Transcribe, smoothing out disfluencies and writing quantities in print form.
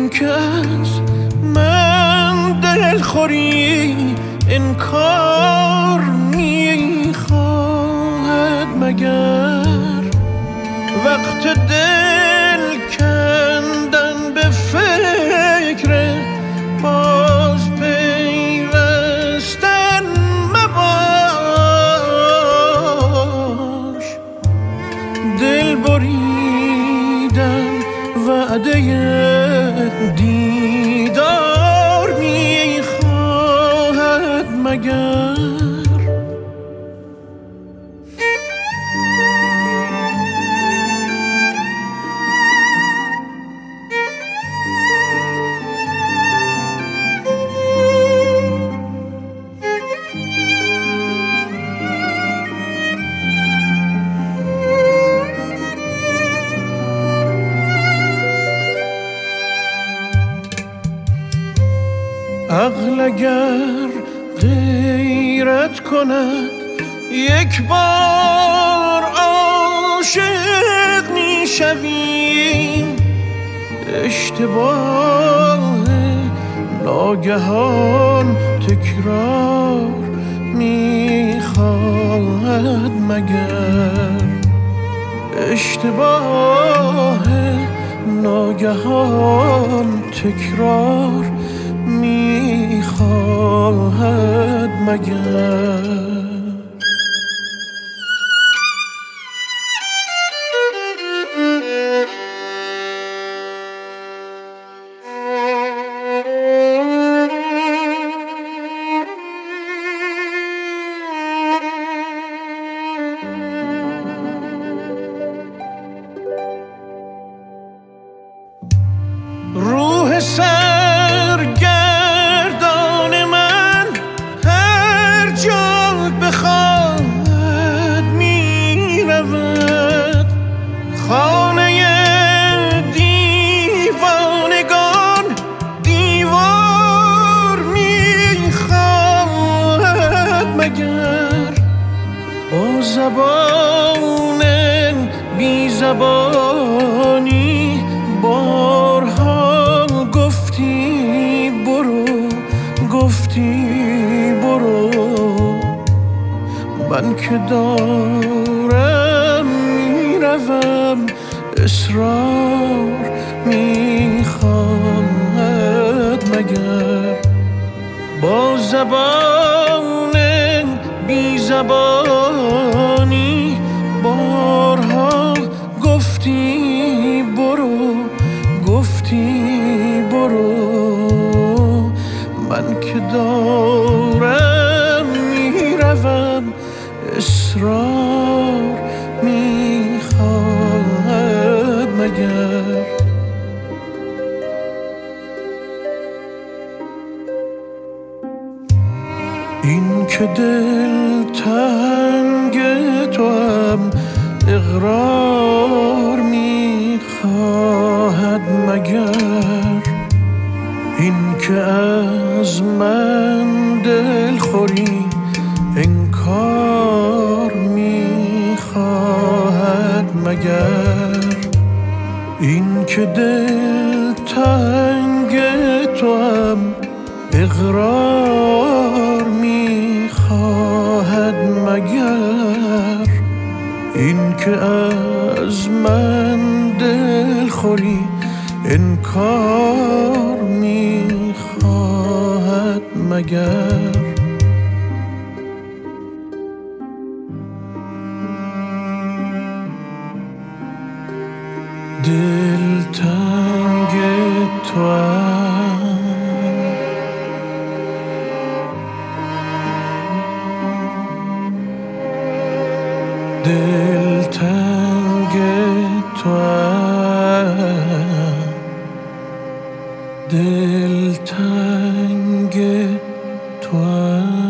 این که از من دلخوری انکار میخواهد مگر وقت دل کندن به فکر باز پیوستن مباش دل بریدن وعده دیدار میخواهد مگر عقل اگر غیرت کند یک بار عاشق میشویم اشتباه ناگهان تکرار میخواهد مگر اشتباه ناگهان تکرار میخواهد مگر روح سرگردان من هر جا بخواهد میرود خانه دیوانگان دیوار میخواهد مگر با زبان بی زبانی بارها گفتی برو من که دارم میروم اصرار میخواهد مگر با زبان بی زبانی بارها گفتی برو من که دارم میروم اصرار میخواهد مگر این که دل تنگ تو هم اقرار میخواهد مگر این که از من دلخوری انکار میخواهد مگر این که دل تنگ تو هم اقرار میخواهد مگر این که از من دلخوری انکار میخواهد مگر دل تنگ توام دل تنگ توام دل تنگ توام